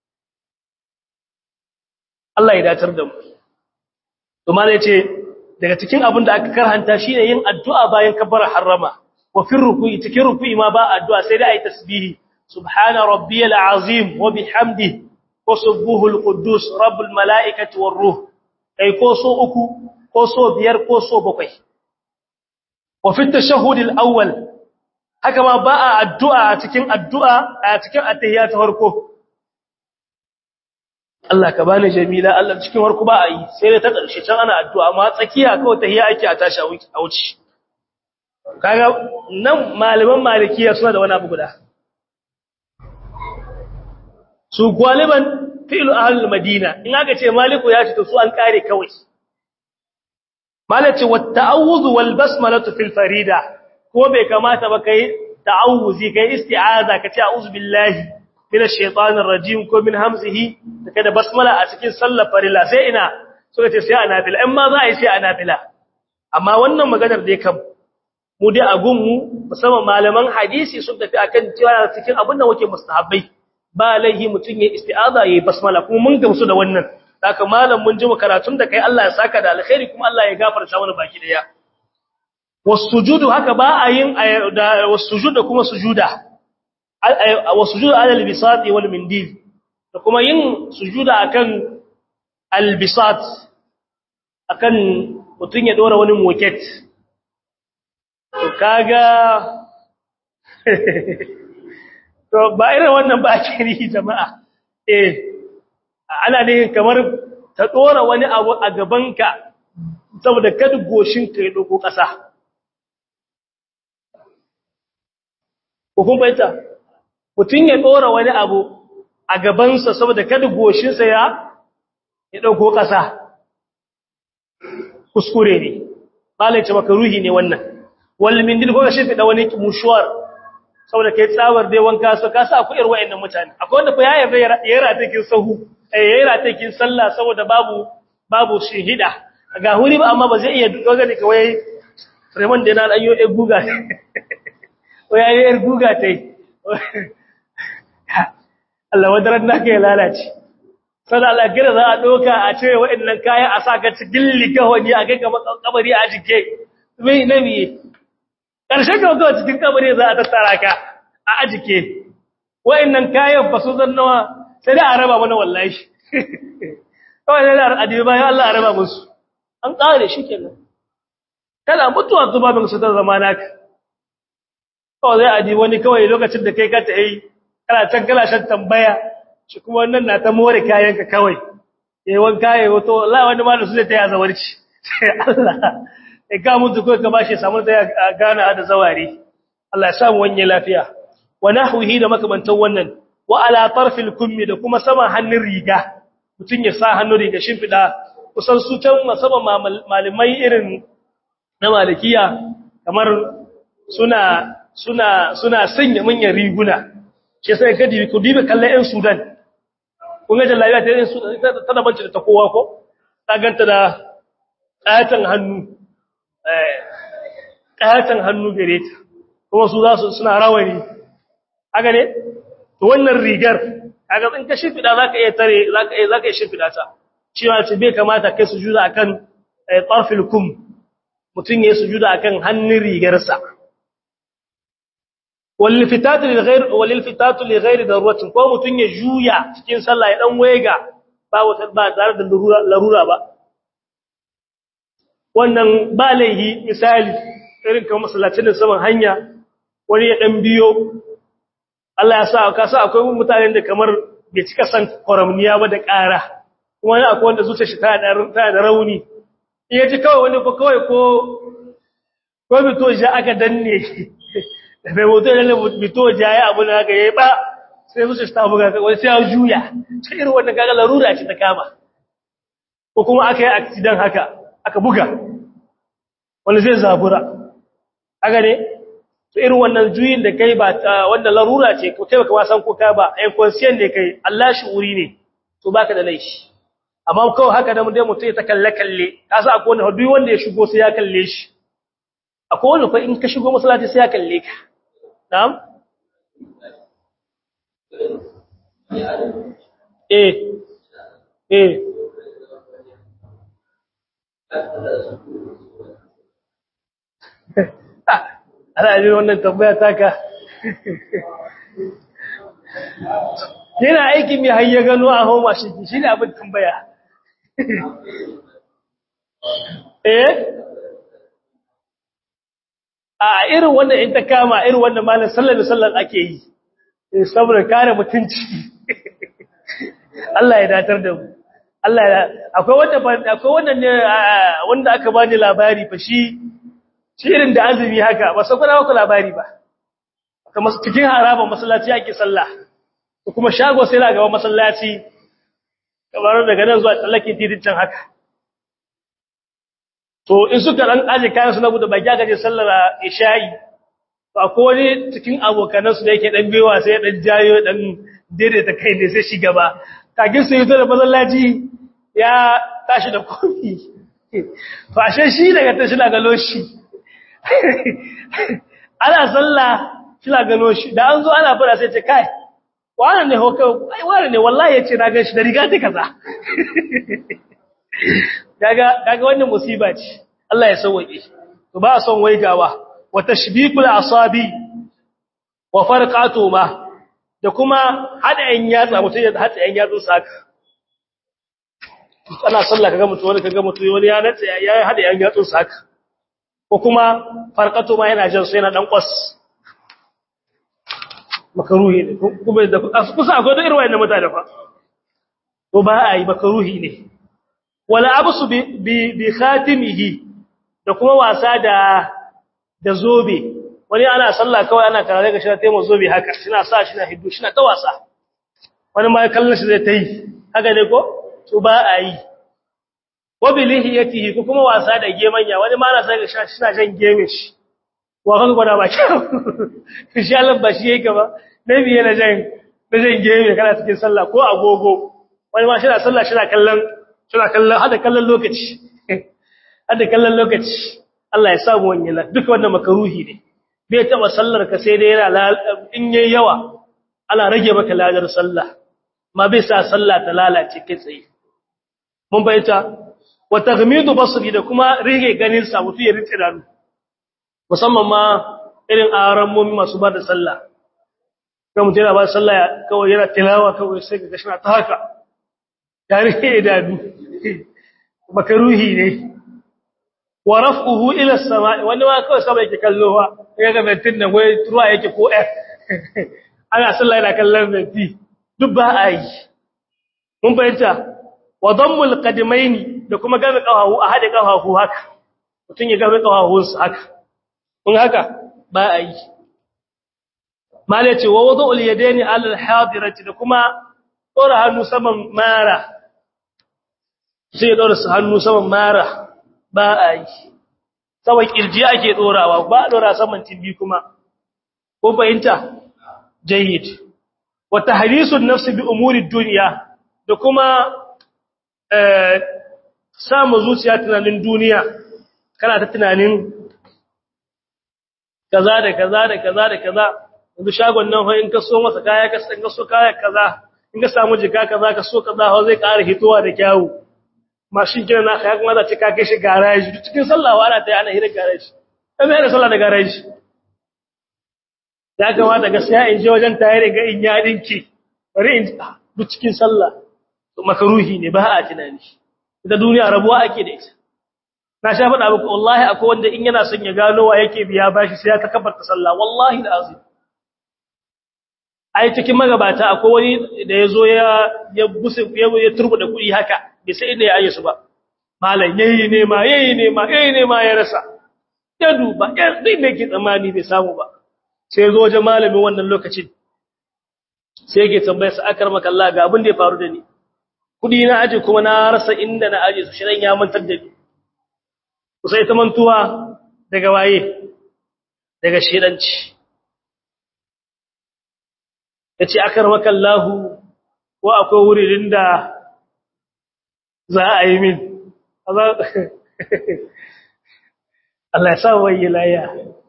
Allah ya datar da mu to malai ce daga cikin abin da aka karhanta shine yin addu'a bayan kabbara harrama wa fi ruku'i cikin ruku'i ma ba addu'a sai da ayi tasbihi subhana rabbiyal azim wa bihamdihi wa subbuhul quddus rabbul malaikati war ruh kai ko so 3 ko so 5 ko so 7 wa fi tashahhud al awwal haka ma ba addu'a a cikin attahiyya ta farko Allah ka bani jamila Allah cikin warku ba a yi sai dai ta ƙarshe can ana addu'a amma tsakiya kawai tahiyya ake a tashi a wuce kaga nan malaman malikiya suna da wani abu guda su galiban fi'lu ahlul madina in aka ce maliku ya ce to su an kare kawai malaci wat ta'awudhu wal basmalatu fil farida ko bai kamata ba kai ta'awuzi kai isti'aza ka ce a'udhu billahi minash shaitanir rajim ko min hamzihi kada basmala a cikin sallar farilla sai ina suka ce sai a nafila in ma za a yi sai a nafila amma wannan maganar dai kam mu dai a gunmu musamman malaman hadisi sun tafi akan cewa cikin abin da wake mustahabbai ba laihi mutun ya isti'aza yayi basmala kuma mun gamsu da wannan haka malam mun ji karatun da kai Allah ya saka da alkhairi kuma Allah ya gafarta mana baki daya wasujudu haka ba a yin wasujudu kuma sujuda wasujudu ala albisati wal mindil da kuma yin sujuda akan albisat akan mutun ya dora wani moket to kaga to ba irin wannan ba kiri jama'a ana ne kamar ta dora wani abu a gabanka saboda kada goshin ka ya doko kasa kun bayyana mutun ya dora wani abu a gabansa saboda kada goshin sa ya dauko kasa kuskure ne malai ce maka ruhi ne wannan wal mindil ko shi da wani mushuwar saboda kai tsawar dai wanka so ka sa akwai irin wayannan mutane akwai wanda fa ya yarda ya rata kin sahu ya rata kin sallah saboda babu shihida ga huri ba amma ba zai iya doga ne kawai Raymond da na ayyo e guga o yayi er guga tai Allah wadaran naka ya lalace sai Allah gira za a doka a ce wayannan kaya a saka cikin ligawani a kai kamar kabari a jike mai nabi ƙarshen ga cikin kabari za a tattara ka a ajike wayannan kayan ba su zannawa sai da araba mana wallahi kawai da adibi bayan Allah araba musu an kare shi kenan kana mutuwa zuba min su ta zamanaka kawai zai adibi wani kawai lokacin da kai ka ta yi kana shan tambaya shi kuma wannan na ta more kayanka kawai yayin kayan wato la wani ma da su zai ta ya zawarci sai Allah ya ga mutu ko ka bashi samu ta gana da zawari Allah ya samu wanye lafiya wa nahwihi da makamantan wannan wa ala tarfil kummi da kuma saman hannun riga mutun ya sa hannun riga shimfida kusan su can musamman malamai irin na malikiya kamar suna sanya manyan riguna shi sai ka dibi kallon ɗan Sudan kun ga jallabiya ta ɗan Sudan tana banci da ta kowa ko ta ganta da ƙayatan hannu gare ta kuma su suna rawani haka ne to wannan rigar kaga in ka shimfida zaka iya shimfida ta cewa ce bai kamata kai sujuda akan tarfil kum mutun yayin sujuda akan hannun rigarsa walil fitatu li ghairi daruratin ko mutun ya juya cikin sallah ya dan wega ba tare da larura ba wannan ba laihi misali irin kamar masallacin da saman hanya wani ya dan biyo Allah ya sa ka sa akwai mutanen da kamar bai cika san koramniya ba da ƙara kuma ne akwai wanda zuciyar shi ta da rauni in yaji kawai wani ko kawai ko bito ja aka danne da bai mutu da bito ja ya abu na ga yayi ba sai zuciyar ta buga wani sai ya juya sai irin wannan kaga larura ce ta kama ko kuma aka yi accident haka aka buga wani zai zabura aga ne to irin wannan juyin da kai ba wanda larura ce ko kai baka wasan ko ka ba ai conscient ne kai Allah shi'uri ne to baka da laifi amma kawai haka da mutum ya ta kalle ka sa akwai wanda duk wanda ya shigo sai ya kalle shi akwai wanda fa in ka shigo masallaci sai ya kalle ka na'am ana jin wannan tambaya taka yana aikin mai hayya gano a homa shi ne abin tambaya a irin wannan in ta kama irin wannan malam sallar ake yi saboda kare mutunci Allah ya datar da mu Allah ya akwai wannan ne wanda aka bani labari fa shi irin da azumi haka ba sai kuna ku labari ba kamar cikin haraban masallaci ake sallah kuma shago sai la gaba masallaci kamar daga nan zuwa tsallake titin haka to in suka dan aje kayan su na gudu baki aka je sallar isha'i to akwai wani cikin abokanan su da yake dan bewa sai ya dan jayo dan daidaita kai ne sai shi gaba kagin sai yato da masallaci ya tashi da kofi to ashe shi daga tashi daga loshi ana sallah kila gano shi da an zo ana fara sai ce kai wannan ne hoka ai wannan ne wallahi yace na ga shi da riga ta kaza kaga wannan musiba ce Allah ya sauke to ba son waigawa wa tashbiqul asabi wa farqatuma da kuma hada yan yatsa mutum ya hada yan yatsun saka ana sallah kaga mutum wani ya natsa ya hada yan yatsun saka ko kuma farqatuma yana jin sai yana dan kwas makaruhi ne kuma da kusa akwai da irin wayannan mutane fa to ba ai makaruhi ne wala absu bi khatimihi da kuma wasa da zobe wani ana sallah kawai ana karare ga shi ta mu zobe haka shina sa shina hiddu shina ta wasa wani ma kallon shi zai tai haka ne ko to ba ai wa bi lihiyatihi ko kuma wasa da gemanya wani ma ana sai ga shina jan gemin shi wa kan gwada ba kyau shi Allah ba shi yake ba nabi yana jan geme kana cikin sallah ko agogo wani ma shina sallah shina kallon hada kallon lokaci Allah ya samu wani duka wannan makaruhi ne bai taba sallar ka sai dai yana in yayi yawa ana rage maka ladar sallah ma bai sa sallah ta lalace kai tsaye mun bayyana wa taghmidu basri da kuma rige ganin sa mutu ya rinse danu musamman ma irin aran mummi masu ba da sallah ga mutum yana ba sallah kawai yana tilawa kawai sai ga shi na ta haka tare da idanu makaruhi ne wa raf'uhu ila as-sama'i wani ma kawai sama yake kallowa kaga mentin nan wai ruwa yake ko ana sallah yana kallon menti duk ba a yi mun bayyana wa dammul qadamaini da kuma gabe kafahu a hade kafahu haka mutun ya gabe kafahunsa haka kun haka ba a yi mala ce wa wudu'ul yadaini ala al-hadirati da kuma dora hannu saman mara sai dora su hannu saman mara ba a yi saman kirji ake dorawa ba a dora saman tibi kuma ko bayinta jayyid wa tahrisun nafsi bi umuri dunya da kuma samu zuciya tunanin duniya kana ta tunanin kaza da kaza da kaza da kaza yanzu shagon nan in ka so masa kaya ka san ka so kaya kaza in ka samu jika kaza ka so kaza ho zai ƙara hitowa da kyawu mashin kina na kaya kuma za ta kai shi garaji cikin sallah ana ta ana hira garaji dan mai sallah da garaji ya kamata gaskiya in je wajen tayar ga in ya dinki bari in duk cikin sallah to makaruhi ne ba a tunani da duniya rabuwa ake da ita na sha faɗa muku wallahi akwai wanda in yana son ya gano wa yake biya bashi sai ya takabbarta sallah wallahi alazim ai cikin magabata akwai wani da yazo ya busu ya turbuda kuɗi haka bai sai inda ya aje su ba malam yayi ne ma ya rasa ya duba dai me ke tsammani bai samu ba sai yazo wajen malamin wannan lokacin sai yake tambayar sa akar maka Allah ga abin da ya faru da ni kuɗi na aje kuma na rasa inda na aje su shirin ya mantar da ni sai ta mantuwa daga waye daga shedanci yace akar maka Allah ko akwai wurin da za a yi min Allah ya sa waye laya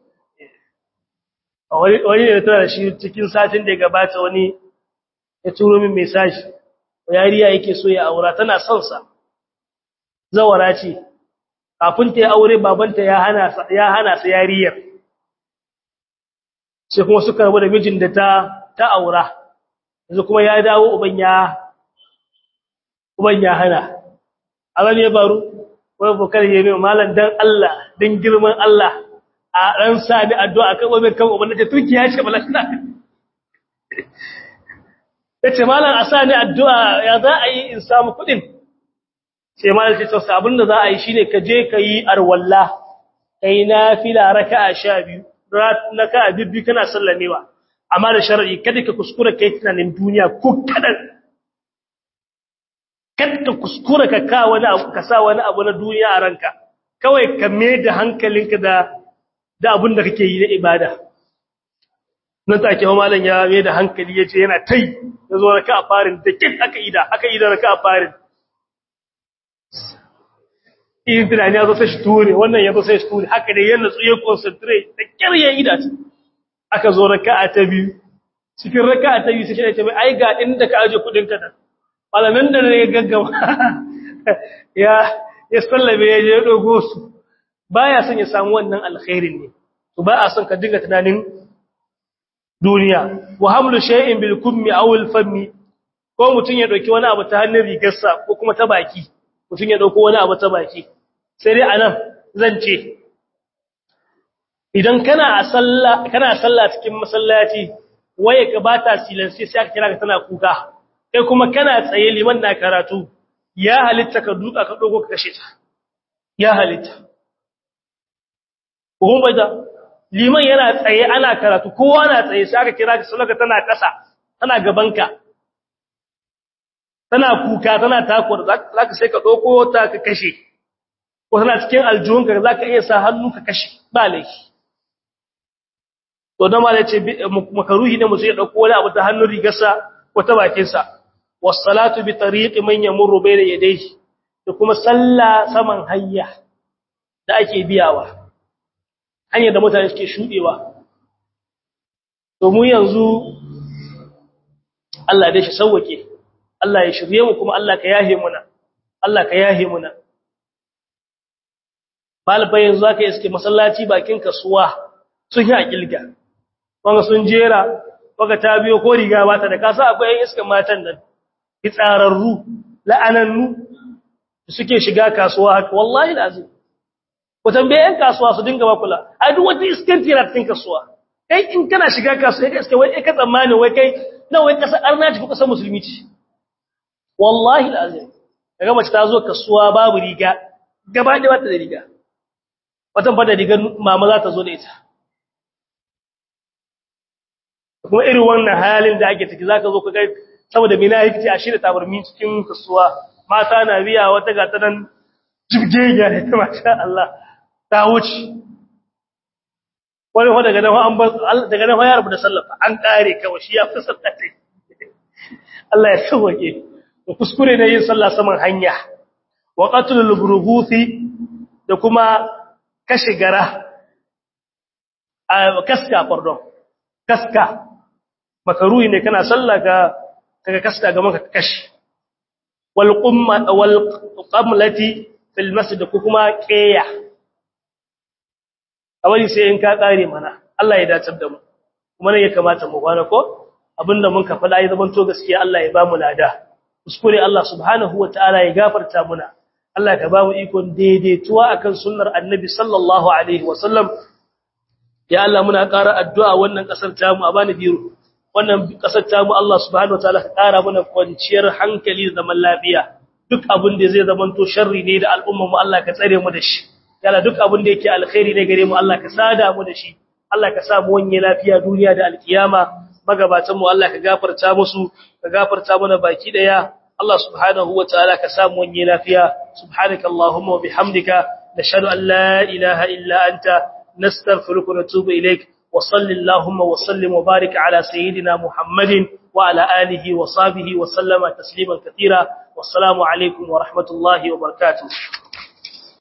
wani da tana shi cikin satin da ya gabata wani ya turo min message yariya yake so ya aura tana son sa zawara ce kafin ta yi aure babanta ya hana sa yariyar sai kuma suka rabu da mijin da ta aura yanzu kuma ya dawo uban ya hana Allah ne ya baro wai bukar yayi malam dan Allah dan girman Allah a ran sa da addu'a kan uban kan uban da turkiya ce balanta yace malam a sa ni addu'a ya za a yi in samu kudin sai malam ce to abinda za a yi shine ka je ka yi arwalla kai nafila raka'a 12 raka'a bibbi kana sallamewa amma da shar'i kada ka kuskura kai tunanin duniya ko kada kuskura ka ka wani abu ka sa wani abu na duniya a ranka kawai ka mai da hankalinka da abin da kake yi na ibada nan take malam ya mai da hankali yace yana tai yazo raka'a farin da kin aka ida raka'a farin in tunani ya zo sai shi ture wannan ya zo sai shi ture haka dai yana tsuye concentrate da kyar ya ida aka zo raka'a ta biyu cikin raka'a ta biyu sai shi ce mai ai ga inda ka aje kudin ka da malamin da ne gaggama ya sallabe ya je dogo su baya son ya samu wannan alkhairin ne to ba a son ka dinga tunanin duniya wa hamlu shay'in bil kummi aw al fammi ko mutun ya dauki wani abu ta hannun rigarsa ko kuma ta baki mutun ya dauko wani abu ta baki sai dai anan zan ce idan kana sallah cikin masallaci waye ka bata silansi sai aka kira ka tana kuka kai kuma kana tsaye liman na karatu ya halitta ka duka ka dogo ka kashe ta ya halitta ko bada liman yana tsaye ana karatu kowa na tsaye sai aka kira ka sallaka tana kasa tana gabanka tana kuka tana takwar zaka sai ka dogo ta ka kashe ko tana cikin aljihunka zaka iya sa hannu ka kashe ba laifi to dan malai ce makaruhi ne mutum ya dauko wani abu ta hannun rigarsa ko ta bakinsa was-salatu bi tariqi man yamurru bayna yadayhi da kuma sallah saman hayya da ake biyawa hanyar da mutane suke shudewa to mu yanzu Allah dai shi sauke Allah ya shirye mu kuma Allah ka yahe muna Allah ka yahe muna balbai yanzu zaka iske masallaci bakin kasuwa sun yi akilga wanda sun jera kaga ta biyo ko riga ba ta da kasa akwai ƴan iskan matan nan fitsararru la'anannu suke shiga kasuwa haka wallahi lazim ko tambaye ƴan kasuwa su dinga ba kula ai duk wata iskan tira cikin kasuwa kai in kana shiga kasuwa kai iske wai ka tsammani wai kai na wai kasar arnaci ko kasar musulmi ce wallahi lazim kaga mace ta zo kasuwa babu riga gaba da wata da riga watan fa da rigar mama za ta zo da ita kuma irin wannan halin da ake ciki zaka zo ka ga saboda mina yake a shirye tabarmi cikin kasuwa mata na biya wata gata nan jibgege ne masha Allah ta wuce wani ho daga nan an ba daga nan ya rubuta sallah an kare kawai shi ya fi sallah tai Allah ya sauke kuskure ne yin sallah saman hanya wa qatlul burghuthi da kuma kashe gara kaska makaruhi ne kana sallah kaga kaska ga maka kashi wal qamlati fil masjid kuma qiya awali sai in ka kare mana Allah ya dace da mu kuma ne ya kamata mu kwana ko abinda mun ka fada ya zaman to gaskiya Allah ya ba mu lada kuskure Allah subhanahu wataala ya gafarta muna Allah ka ba mu ikon daidaituwa akan sunnar annabi sallallahu alaihi wasallam ya Allah muna ƙara addu'a wannan ƙasar tamu a bani biro wannan ƙasar tamu Allah subhanahu wataala ka ƙara mana kwanciyar hankali da zaman lafiya duk abin da zai zamanto sharri ne da al'ummar mu Allah ka tsare mu da shi ya Allah duk abin da yake alkhairi ne gare mu Allah ka sada mu da shi Allah ka sa mu wanye lafiya duniya da alkiyama magabatan mu Allah ka gafarta musu ka gafarta mana baki daya Allah subhanahu wataala ka sa mu wanye lafiya subhanakallahumma wa bihamdika nashhadu an la ilaha illa anta نستغفرك ونتوب إليك وصل اللهم وسلم وبارك على سيدنا محمد وعلى آله وصحبه وسلم تسليما كثيرا والسلام عليكم ورحمة الله وبركاته